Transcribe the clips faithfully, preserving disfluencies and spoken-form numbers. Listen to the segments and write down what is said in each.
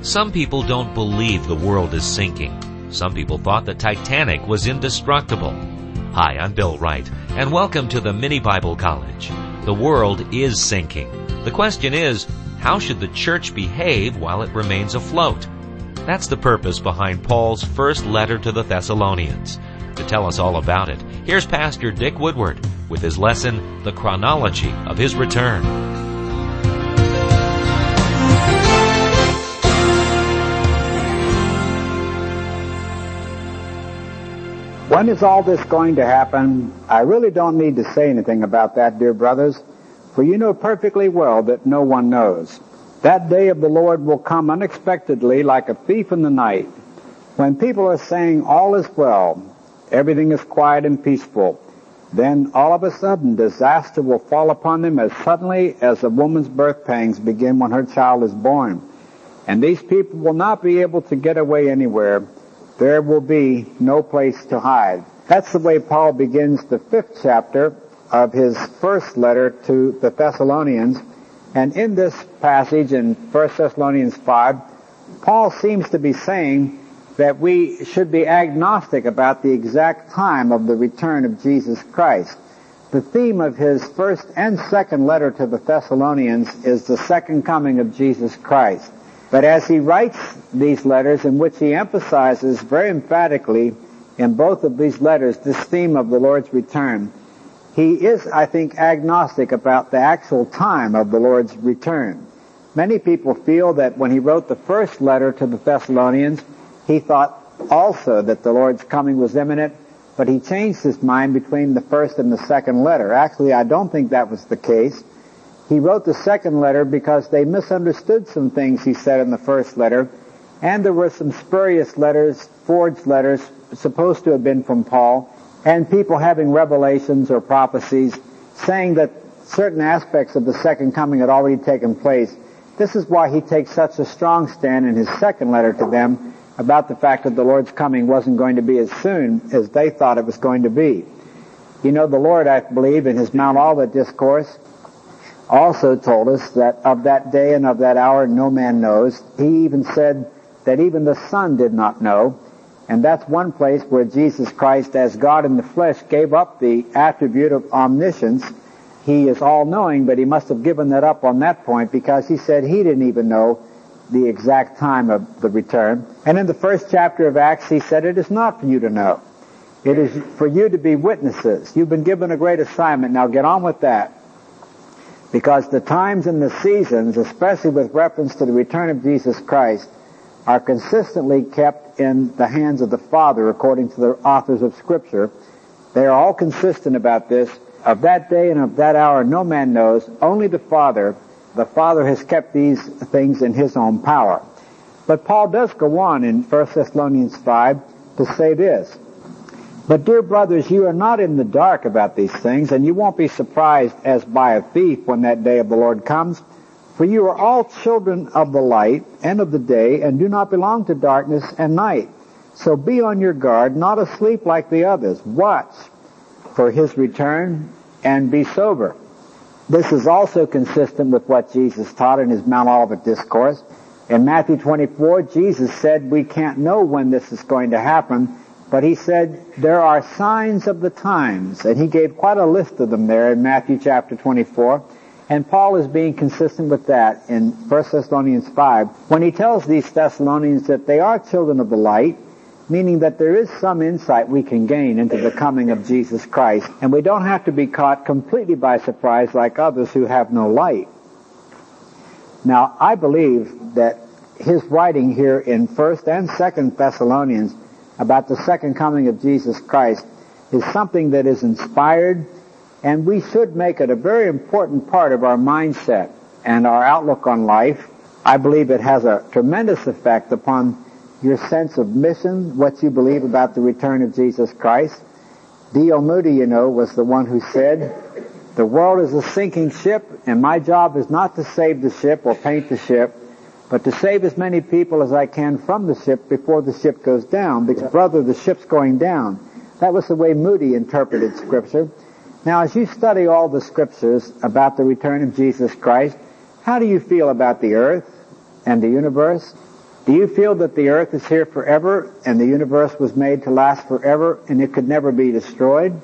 Some people don't believe the world is sinking. Some people thought the Titanic was indestructible. Hi, I'm Bill Wright, and welcome to the Mini Bible College. The world is sinking. The question is, how should the church behave while it remains afloat? That's the purpose behind Paul's first letter to the Thessalonians. To tell us all about it, here's Pastor Dick Woodward with his lesson, The Chronology of His Return. When is all this going to happen? I really don't need to say anything about that, dear brothers, for you know perfectly well that no one knows. That day of the Lord will come unexpectedly like a thief in the night, when people are saying all is well, everything is quiet and peaceful. Then all of a sudden disaster will fall upon them as suddenly as a woman's birth pangs begin when her child is born. And these people will not be able to get away anywhere. There will be no place to hide. That's the way Paul begins the fifth chapter of his first letter to the Thessalonians. And in this passage in First Thessalonians five, Paul seems to be saying that we should be agnostic about the exact time of the return of Jesus Christ. The theme of his first and second letter to the Thessalonians is the second coming of Jesus Christ. But as he writes these letters, in which he emphasizes very emphatically in both of these letters this theme of the Lord's return, he is, I think, agnostic about the actual time of the Lord's return. Many people feel that when he wrote the first letter to the Thessalonians, he thought also that the Lord's coming was imminent, but he changed his mind between the first and the second letter. Actually, I don't think that was the case. He wrote the second letter because they misunderstood some things he said in the first letter, and there were some spurious letters, forged letters, supposed to have been from Paul, and people having revelations or prophecies saying that certain aspects of the second coming had already taken place. This is why he takes such a strong stand in his second letter to them about the fact that the Lord's coming wasn't going to be as soon as they thought it was going to be. You know, the Lord, I believe, in his Mount Olivet discourse, also told us that of that day and of that hour no man knows. He even said that even the Son did not know. And that's one place where Jesus Christ, as God in the flesh, gave up the attribute of omniscience. He is all-knowing, but he must have given that up on that point because he said he didn't even know the exact time of the return. And in the first chapter of Acts, he said, it is not for you to know. It is for you to be witnesses. You've been given a great assignment. Now get on with that. Because the times and the seasons, especially with reference to the return of Jesus Christ, are consistently kept in the hands of the Father according to the authors of Scripture. They are all consistent about this. Of that day and of that hour no man knows, only the Father. The Father has kept these things in his own power. But Paul does go on in First Thessalonians five to say this. But dear brothers, you are not in the dark about these things, and you won't be surprised as by a thief when that day of the Lord comes. For you are all children of the light and of the day, and do not belong to darkness and night. So be on your guard, not asleep like the others. Watch for his return and be sober. This is also consistent with what Jesus taught in his Mount Olivet discourse. In Matthew twenty-four, Jesus said we can't know when this is going to happen, but he said there are signs of the times, and he gave quite a list of them there in Matthew chapter twenty-four. And Paul is being consistent with that in First Thessalonians five when he tells these Thessalonians that they are children of the light, meaning that there is some insight we can gain into the coming of Jesus Christ, and we don't have to be caught completely by surprise like others who have no light. Now, I believe that his writing here in First and Second Thessalonians about the second coming of Jesus Christ is something that is inspired, and we should make it a very important part of our mindset and our outlook on life. I believe it has a tremendous effect upon your sense of mission, what you believe about the return of Jesus Christ. D L Moody, you know, was the one who said, the world is a sinking ship, and my job is not to save the ship or paint the ship, but to save as many people as I can from the ship before the ship goes down, because, brother, the ship's going down. That was the way Moody interpreted Scripture. Now, as you study all the Scriptures about the return of Jesus Christ, how do you feel about the earth and the universe? Do you feel that the earth is here forever and the universe was made to last forever and it could never be destroyed?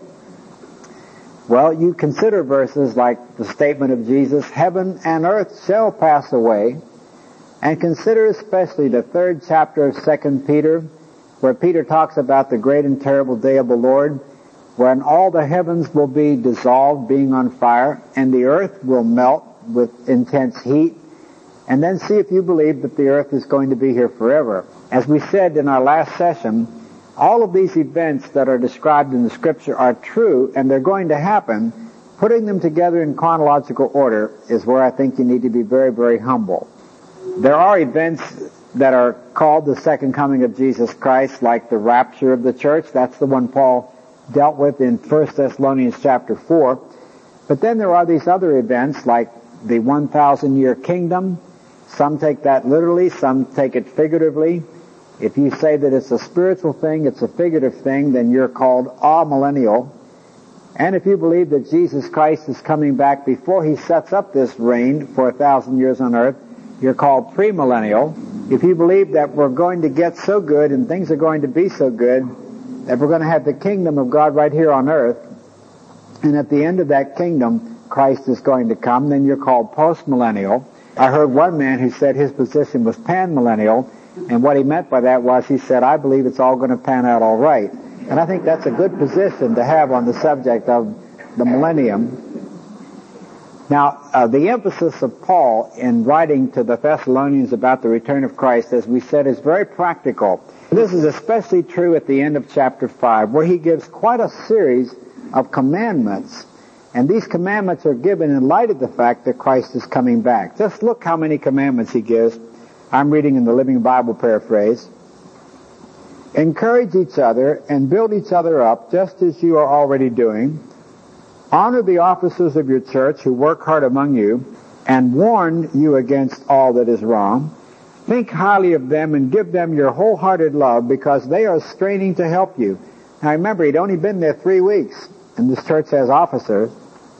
Well, you consider verses like the statement of Jesus, heaven and earth shall pass away, and consider especially the third chapter of Second Peter, where Peter talks about the great and terrible day of the Lord, when all the heavens will be dissolved, being on fire, and the earth will melt with intense heat. And then see if you believe that the earth is going to be here forever. As we said in our last session, all of these events that are described in the Scripture are true, and they're going to happen. Putting them together in chronological order is where I think you need to be very, very humble. There are events that are called the second coming of Jesus Christ, like the rapture of the church. That's the one Paul dealt with in First Thessalonians chapter four. But then there are these other events like the one thousand year kingdom. Some take that literally, some take it figuratively. If you say that it's a spiritual thing, it's a figurative thing, then you're called amillennial. And if you believe that Jesus Christ is coming back before he sets up this reign for a thousand years on earth, you're called premillennial. If you believe that we're going to get so good and things are going to be so good that we're going to have the kingdom of God right here on earth, and at the end of that kingdom, Christ is going to come, then you're called postmillennial. I heard one man who said his position was panmillennial, and what he meant by that was he said, I believe it's all going to pan out all right. And I think that's a good position to have on the subject of the millennium. Now, uh, the emphasis of Paul in writing to the Thessalonians about the return of Christ, as we said, is very practical. This is especially true at the end of chapter five, where he gives quite a series of commandments. And these commandments are given in light of the fact that Christ is coming back. Just look how many commandments he gives. I'm reading in the Living Bible paraphrase. Encourage each other and build each other up, just as you are already doing. Honor the officers of your church who work hard among you and warn you against all that is wrong. Think highly of them and give them your wholehearted love because they are straining to help you. Now remember, he'd only been there three weeks, and this church has officers.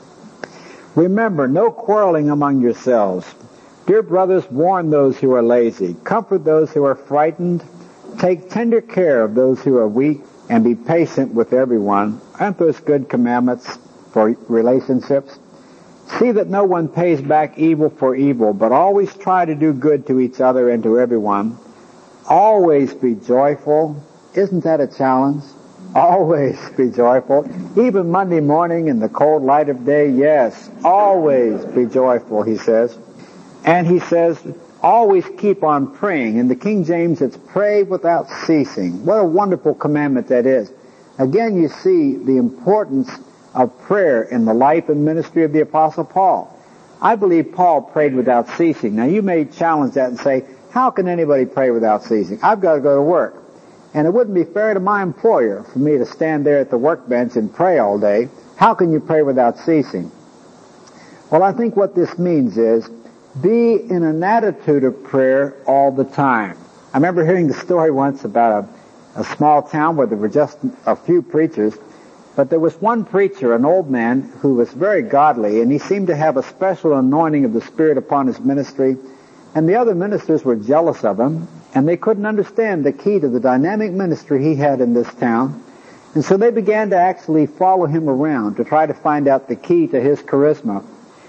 Remember, no quarreling among yourselves. Dear brothers, warn those who are lazy. Comfort those who are frightened. Take tender care of those who are weak, and be patient with everyone. Aren't those good commandments for relationships? See that no one pays back evil for evil, but always try to do good to each other and to everyone. Always be joyful. Isn't that a challenge? Always be joyful. Even Monday morning in the cold light of day, yes, always be joyful, he says. And he says, always keep on praying. In the King James, it's pray without ceasing. What a wonderful commandment that is. Again, you see the importance of prayer in the life and ministry of the Apostle Paul. I believe Paul prayed without ceasing. Now, you may challenge that and say, how can anybody pray without ceasing? I've got to go to work. And it wouldn't be fair to my employer for me to stand there at the workbench and pray all day. How can you pray without ceasing? Well, I think what this means is be in an attitude of prayer all the time. I remember hearing the story once about a, a small town where there were just a few preachers, but there was one preacher, an old man, who was very godly, and he seemed to have a special anointing of the Spirit upon his ministry, and the other ministers were jealous of him, and they couldn't understand the key to the dynamic ministry he had in this town. And so they began to actually follow him around to try to find out the key to his charisma.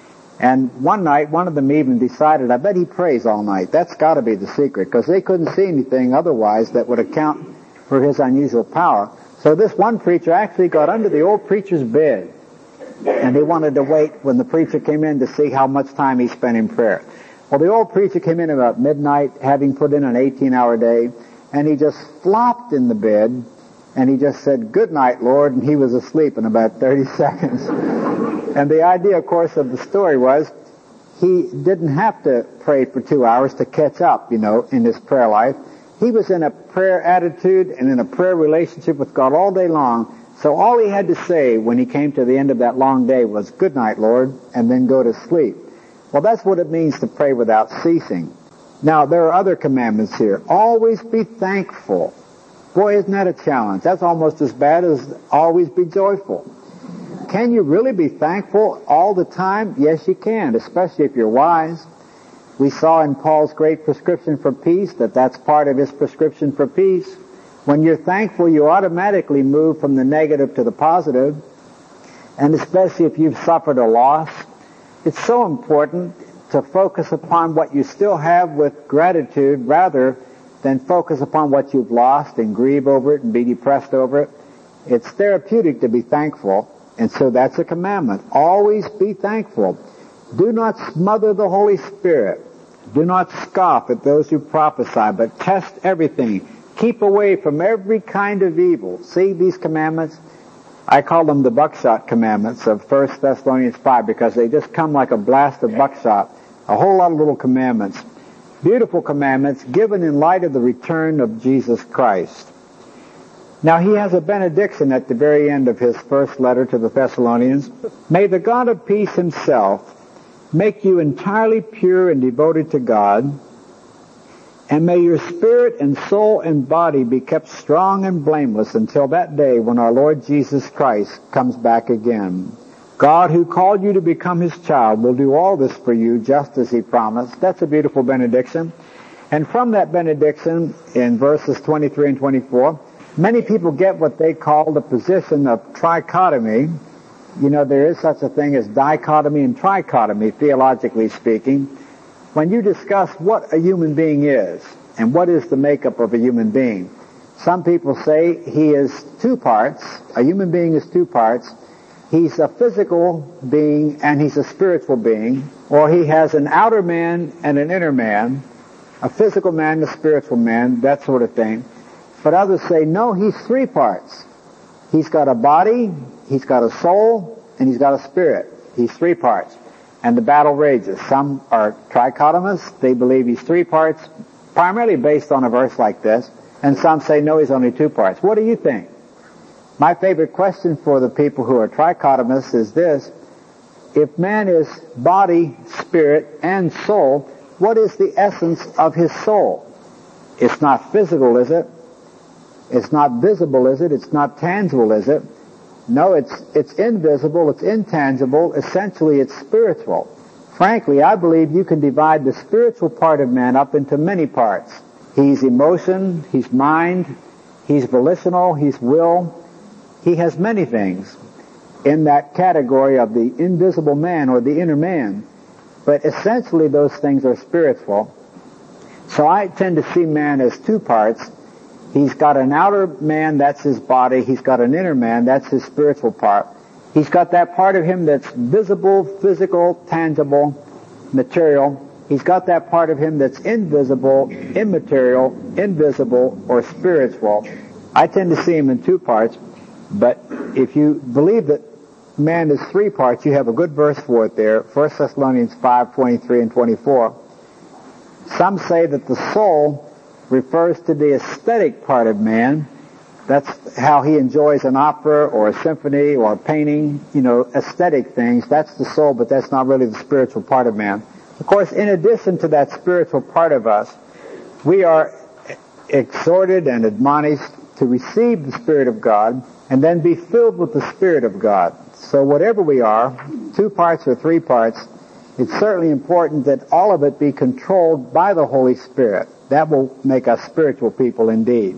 And one night, one of them even decided, I bet he prays all night. That's got to be the secret, because they couldn't see anything otherwise that would account for his unusual power. So this one preacher actually got under the old preacher's bed, and he wanted to wait when the preacher came in to see how much time he spent in prayer. Well, the old preacher came in about midnight, having put in an eighteen-hour day, and he just flopped in the bed, and he just said, good night, Lord, and he was asleep in about thirty seconds. And the idea, of course, of the story was he didn't have to pray for two hours to catch up, you know, in his prayer life. He was in a prayer attitude and in a prayer relationship with God all day long, so all he had to say when he came to the end of that long day was, good night, Lord, and then go to sleep. Well, that's what it means to pray without ceasing. Now, there are other commandments here. Always be thankful. Boy, isn't that a challenge? That's almost as bad as always be joyful. Can you really be thankful all the time? Yes, you can, especially if you're wise. We saw in Paul's great prescription for peace that that's part of his prescription for peace. When you're thankful, you automatically move from the negative to the positive. And especially if you've suffered a loss, it's so important to focus upon what you still have with gratitude rather than focus upon what you've lost and grieve over it and be depressed over it. It's therapeutic to be thankful, and so that's a commandment. Always be thankful. Do not smother the Holy Spirit. Do not scoff at those who prophesy, but test everything. Keep away from every kind of evil. See these commandments? I call them the buckshot commandments of First Thessalonians five because they just come like a blast of buckshot. A whole lot of little commandments. Beautiful commandments given in light of the return of Jesus Christ. Now he has a benediction at the very end of his first letter to the Thessalonians. May the God of peace himself make you entirely pure and devoted to God, and may your spirit and soul and body be kept strong and blameless until that day when our Lord Jesus Christ comes back again. God, who called you to become his child, will do all this for you just as he promised. That's a beautiful benediction. And from that benediction, in verses twenty-three and twenty-four, many people get what they call the position of trichotomy. You know, there is such a thing as dichotomy and trichotomy, theologically speaking. When you discuss what a human being is and what is the makeup of a human being, some people say he is two parts. A human being is two parts. He's a physical being and he's a spiritual being, or he has an outer man and an inner man, a physical man, a spiritual man, that sort of thing. But others say, no, he's three parts. He's got a body, he's got a soul, and he's got a spirit. He's three parts. And the battle rages. Some are trichotomous. They believe he's three parts, primarily based on a verse like this. And some say, no, he's only two parts. What do you think? My favorite question for the people who are trichotomous is this. If man is body, spirit, and soul, what is the essence of his soul? It's not physical, is it? It's not visible, is it? It's not tangible, is it? No, it's it's invisible, it's intangible, essentially it's spiritual. Frankly, I believe you can divide the spiritual part of man up into many parts. He's emotion, he's mind, he's volitional, he's will. He has many things in that category of the invisible man or the inner man. But essentially those things are spiritual. So I tend to see man as two parts. He's got an outer man, that's his body. He's got an inner man, that's his spiritual part. He's got that part of him that's visible, physical, tangible, material. He's got that part of him that's invisible, immaterial, invisible, or spiritual. I tend to see him in two parts. But if you believe that man is three parts, you have a good verse for it there, First Thessalonians five, twenty-three and twenty-four. Some say that the soul refers to the aesthetic part of man. That's how he enjoys an opera or a symphony or a painting, you know, aesthetic things. That's the soul, but that's not really the spiritual part of man. Of course, in addition to that spiritual part of us, we are exhorted and admonished to receive the Spirit of God and then be filled with the Spirit of God. So whatever we are, two parts or three parts, it's certainly important that all of it be controlled by the Holy Spirit. That will make us spiritual people indeed.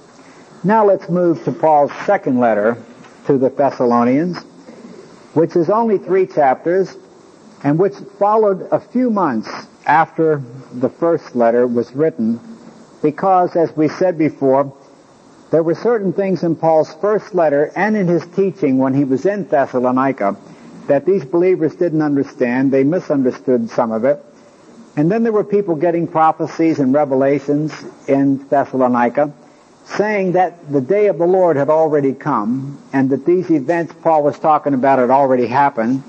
Now let's move to Paul's second letter to the Thessalonians, which is only three chapters and which followed a few months after the first letter was written, because, as we said before, there were certain things in Paul's first letter and in his teaching when he was in Thessalonica that these believers didn't understand. They misunderstood some of it. And then there were people getting prophecies and revelations in Thessalonica saying that the day of the Lord had already come and that these events Paul was talking about had already happened.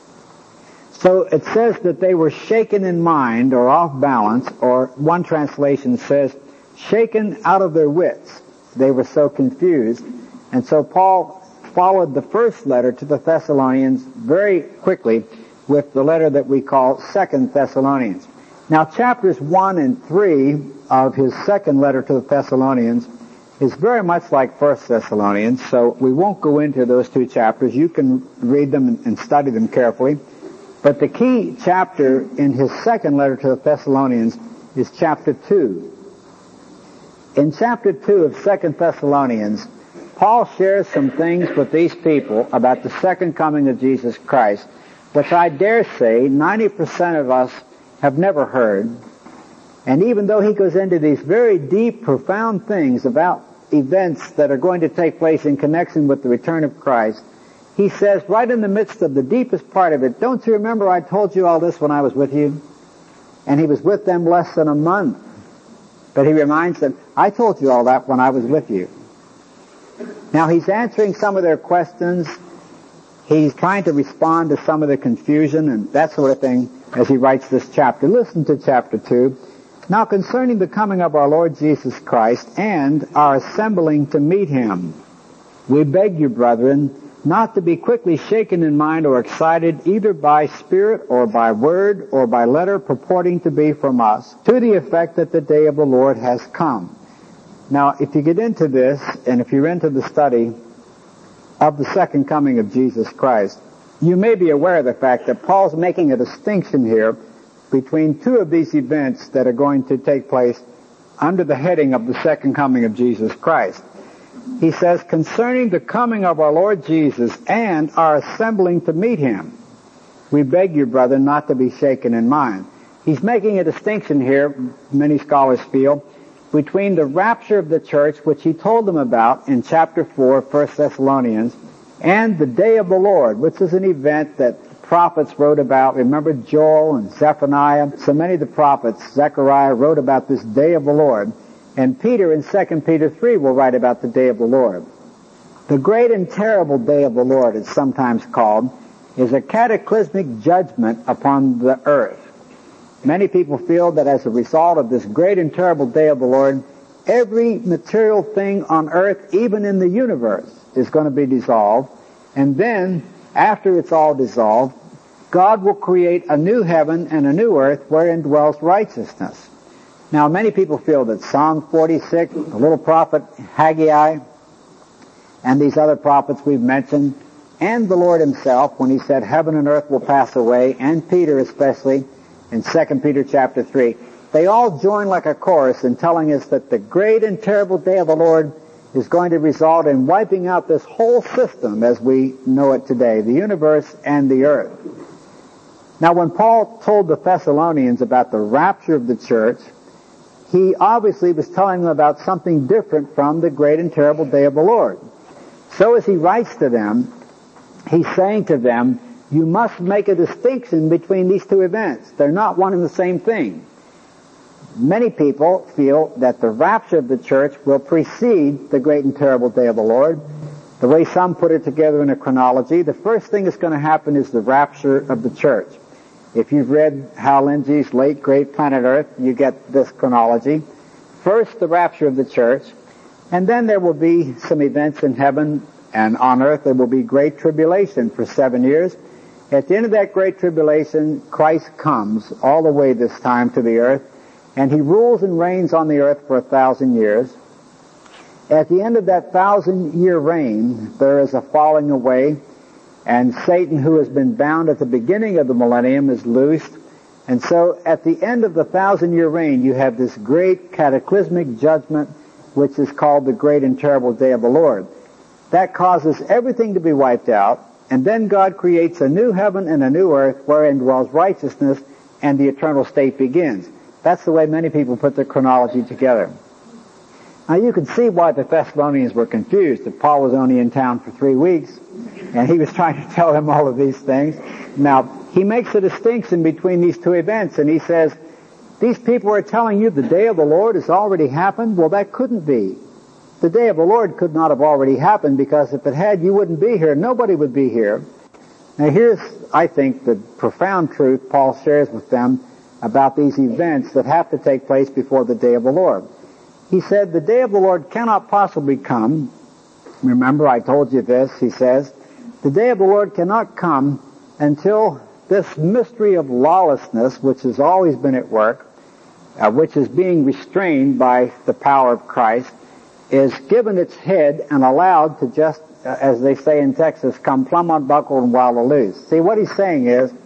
So it says that they were shaken in mind or off balance, or one translation says shaken out of their wits. They were so confused. And so Paul followed the first letter to the Thessalonians very quickly with the letter that we call Second Thessalonians. Now chapters one and three of his second letter to the Thessalonians is very much like First Thessalonians, so we won't go into those two chapters. You can read them and study them carefully. But the key chapter in his second letter to the Thessalonians is chapter two. In chapter two of Second Thessalonians, Paul shares some things with these people about the second coming of Jesus Christ, which I dare say ninety percent of us have never heard. And even though he goes into these very deep, profound things about events that are going to take place in connection with the return of Christ, he says right in the midst of the deepest part of it, don't you remember I told you all this when I was with you? And he was with them less than a month. But he reminds them, I told you all that when I was with you. Now he's answering some of their questions. He's trying to respond to some of the confusion and that sort of thing as he writes this chapter. Listen to chapter two. Now concerning the coming of our Lord Jesus Christ and our assembling to meet him, we beg you, brethren, not to be quickly shaken in mind or excited either by spirit or by word or by letter purporting to be from us, to the effect that the day of the Lord has come. Now, if you get into this, and if you're into the study of the second coming of Jesus Christ, you may be aware of the fact that Paul's making a distinction here between two of these events that are going to take place under the heading of the second coming of Jesus Christ. He says, concerning the coming of our Lord Jesus and our assembling to meet him, we beg you, brother, not to be shaken in mind. He's making a distinction here, many scholars feel, between the rapture of the church, which he told them about in chapter four of First Thessalonians, and the day of the Lord, which is an event that prophets wrote about. Remember Joel and Zephaniah? So many of the prophets, Zechariah, wrote about this day of the Lord. And Peter in Second Peter three will write about the day of the Lord. The great and terrible day of the Lord, it's sometimes called, is a cataclysmic judgment upon the earth. Many people feel that as a result of this great and terrible day of the Lord, every material thing on earth, even in the universe, is going to be dissolved. And then, after it's all dissolved, God will create a new heaven and a new earth wherein dwells righteousness. Now, many people feel that Psalm forty-six, the little prophet Haggai, and these other prophets we've mentioned, and the Lord himself, when he said heaven and earth will pass away, and Peter especially, in Second Peter chapter three, they all join like a chorus in telling us that the great and terrible day of the Lord is going to result in wiping out this whole system as we know it today, the universe and the earth. Now, when Paul told the Thessalonians about the rapture of the church, he obviously was telling them about something different from the great and terrible day of the Lord. So as he writes to them, he's saying to them, you must make a distinction between these two events. They're not one and the same thing. Many people feel that the rapture of the church will precede the great and terrible day of the Lord. The way some put it together in a chronology, the first thing that's going to happen is the rapture of the church. If you've read Hal Lindsey's late great Planet Earth, you get this chronology. First, the rapture of the church, and then there will be some events in heaven, and on earth there will be great tribulation for seven years. At the end of that great tribulation, Christ comes all the way this time to the earth, and he rules and reigns on the earth for a thousand years. At the end of that thousand-year reign, there is a falling away, and Satan, who has been bound at the beginning of the millennium, is loosed. And so at the end of the thousand-year reign, you have this great cataclysmic judgment, which is called the great and terrible day of the Lord. That causes everything to be wiped out, and then God creates a new heaven and a new earth wherein dwells righteousness, and the eternal state begins. That's the way many people put their chronology together. Now you can see why the Thessalonians were confused. That Paul was only in town for three weeks, and he was trying to tell them all of these things. Now, he makes a distinction between these two events, and he says, these people are telling you the day of the Lord has already happened. Well, that couldn't be. The day of the Lord could not have already happened, because if it had, you wouldn't be here. Nobody would be here. Now here's, I think, the profound truth Paul shares with them about these events that have to take place before the day of the Lord. He said, the day of the Lord cannot possibly come. Remember, I told you this, he says. The day of the Lord cannot come until this mystery of lawlessness, which has always been at work, uh, which is being restrained by the power of Christ, is given its head and allowed to just, uh, as they say in Texas, come plumb unbuckled and wild loose. See, what he's saying is,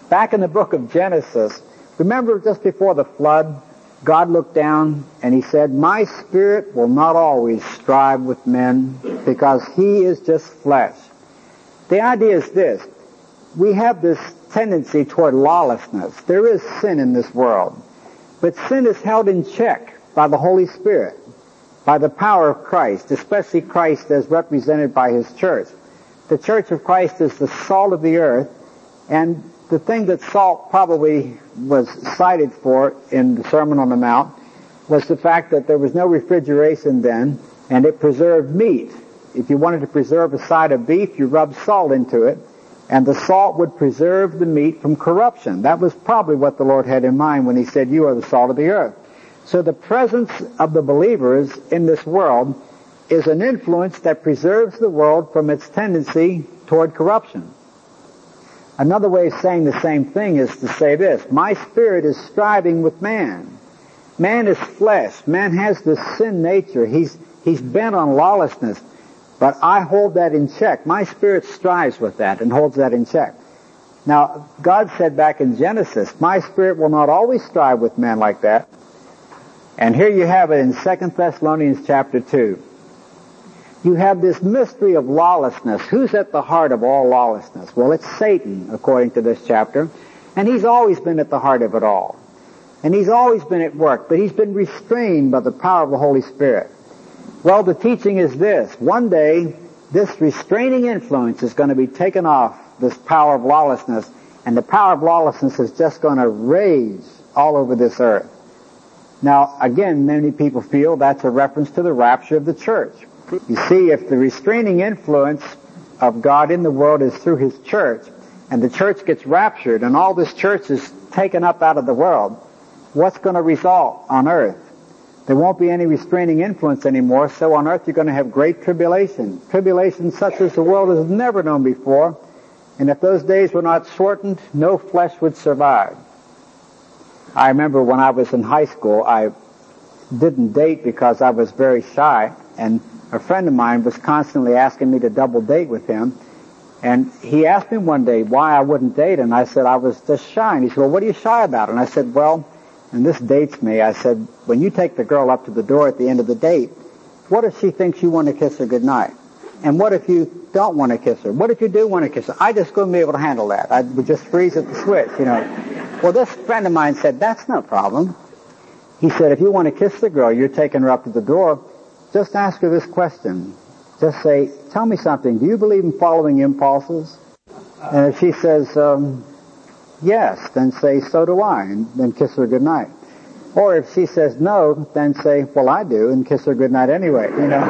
Back in the book of Genesis, remember just before the flood, God looked down and he said, my spirit will not always strive with men because he is just flesh. The idea is this. We have this tendency toward lawlessness. There is sin in this world. But sin is held in check by the Holy Spirit, by the power of Christ, especially Christ as represented by his church. The church of Christ is the salt of the earth, and the thing that salt probably was cited for in the Sermon on the Mount was the fact that there was no refrigeration then, and it preserved meat. If you wanted to preserve a side of beef, you rubbed salt into it, and the salt would preserve the meat from corruption. That was probably what the Lord had in mind when he said, you are the salt of the earth. So the presence of the believers in this world is an influence that preserves the world from its tendency toward corruption. Another way of saying the same thing is to say this. My spirit is striving with man. Man is flesh. Man has this sin nature. He's, he's bent on lawlessness. But I hold that in check. My spirit strives with that and holds that in check. Now, God said back in Genesis, my spirit will not always strive with man like that. And here you have it in Second Thessalonians chapter two. You have this mystery of lawlessness. Who's at the heart of all lawlessness? Well, it's Satan, according to this chapter. And he's always been at the heart of it all. And he's always been at work, but he's been restrained by the power of the Holy Spirit. Well, the teaching is this. One day, this restraining influence is going to be taken off this power of lawlessness, and the power of lawlessness is just going to rage all over this earth. Now, again, many people feel that's a reference to the rapture of the church. You see, if the restraining influence of God in the world is through his church, and the church gets raptured, and all this church is taken up out of the world, what's going to result on earth? There won't be any restraining influence anymore, so on earth you're going to have great tribulation. Tribulation such as the world has never known before, and if those days were not shortened, no flesh would survive. I remember when I was in high school, I didn't date because I was very shy, and a friend of mine was constantly asking me to double date with him, and he asked me one day why I wouldn't date, and I said I was just shy, and he said, well, what are you shy about? And I said, well, and this dates me, I said, when you take the girl up to the door at the end of the date, what if she thinks you want to kiss her goodnight? And what if you don't want to kiss her? What if you do want to kiss her? I just couldn't be able to handle that. I would just freeze at the switch, you know. Well, this friend of mine said, that's no problem. He said, if you want to kiss the girl, you're taking her up to the door, just ask her this question. Just say, tell me something. Do you believe in following impulses? And if she says, um, yes, then say, so do I, and then kiss her goodnight. Or if she says no, then say, well, I do, and kiss her goodnight anyway, you know.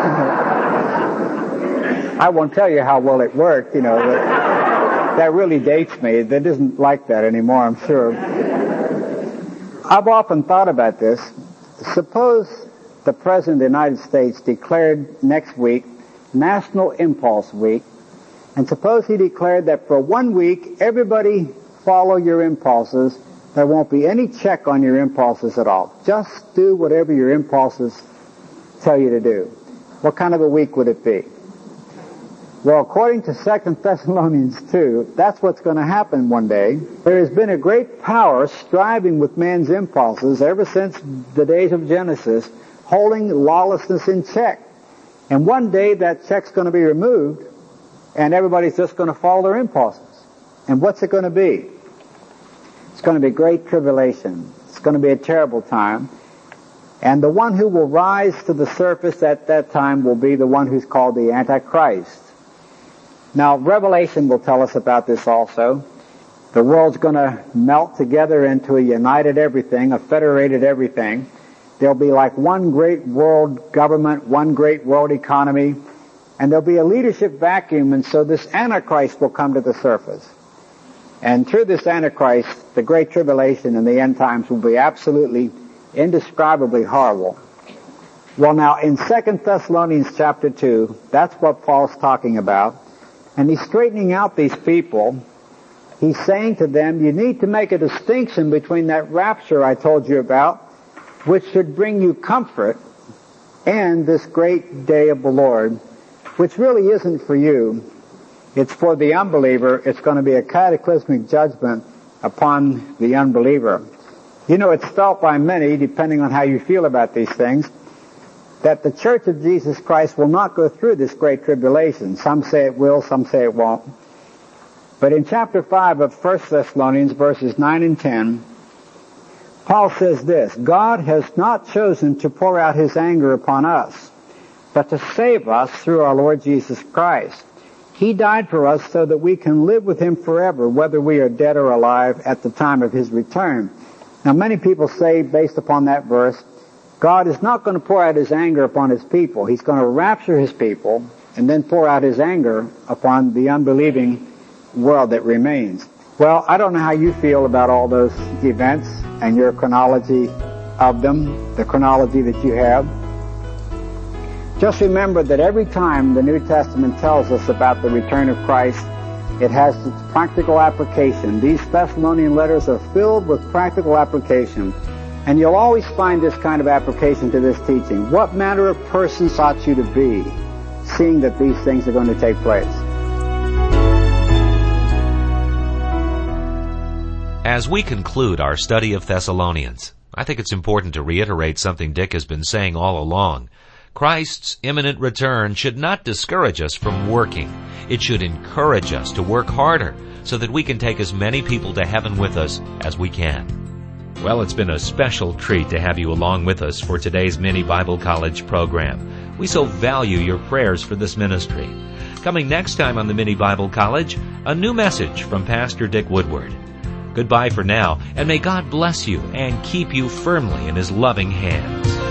I won't tell you how well it worked, you know. That, that really dates me. That isn't like that anymore, I'm sure. I've often thought about this. Suppose the President of the United States declared next week National Impulse Week, and suppose he declared that for one week, everybody follow your impulses. There won't be any check on your impulses at all. Just do whatever your impulses tell you to do. What kind of a week would it be? Well, according to Second Thessalonians two, that's what's going to happen one day. There has been a great power striving with man's impulses ever since the days of Genesis, holding lawlessness in check. And one day that check's going to be removed, and everybody's just going to follow their impulses. And what's it going to be? It's going to be great tribulation. It's going to be a terrible time. And the one who will rise to the surface at that time will be the one who's called the Antichrist. Now, Revelation will tell us about this also. The world's going to melt together into a united everything, a federated everything. There'll be like one great world government, one great world economy, and there'll be a leadership vacuum, and so this Antichrist will come to the surface. And through this Antichrist, the Great Tribulation and the end times will be absolutely, indescribably horrible. Well, now, in Second Thessalonians chapter two, that's what Paul's talking about. And he's straightening out these people. He's saying to them, you need to make a distinction between that rapture I told you about, which should bring you comfort, and this great day of the Lord, which really isn't for you. It's for the unbeliever. It's going to be a cataclysmic judgment upon the unbeliever. You know, it's felt by many, depending on how you feel about these things, that the Church of Jesus Christ will not go through this great tribulation. Some say it will, some say it won't. But in chapter five of First Thessalonians, verses nine and ten, Paul says this, God has not chosen to pour out his anger upon us, but to save us through our Lord Jesus Christ. He died for us so that we can live with him forever, whether we are dead or alive at the time of his return. Now, many people say, based upon that verse, God is not going to pour out his anger upon his people. He's going to rapture his people and then pour out his anger upon the unbelieving world that remains. Well, I don't know how you feel about all those events and your chronology of them, the chronology that you have. Just remember that every time the New Testament tells us about the return of Christ, it has its practical application. These Thessalonian letters are filled with practical application. And you'll always find this kind of application to this teaching. What manner of persons ought you to be, seeing that these things are going to take place? As we conclude our study of Thessalonians, I think it's important to reiterate something Dick has been saying all along. Christ's imminent return should not discourage us from working. It should encourage us to work harder so that we can take as many people to heaven with us as we can. Well, it's been a special treat to have you along with us for today's Mini Bible College program. We so value your prayers for this ministry. Coming next time on the Mini Bible College, a new message from Pastor Dick Woodward. Goodbye for now, and may God bless you and keep you firmly in his loving hands.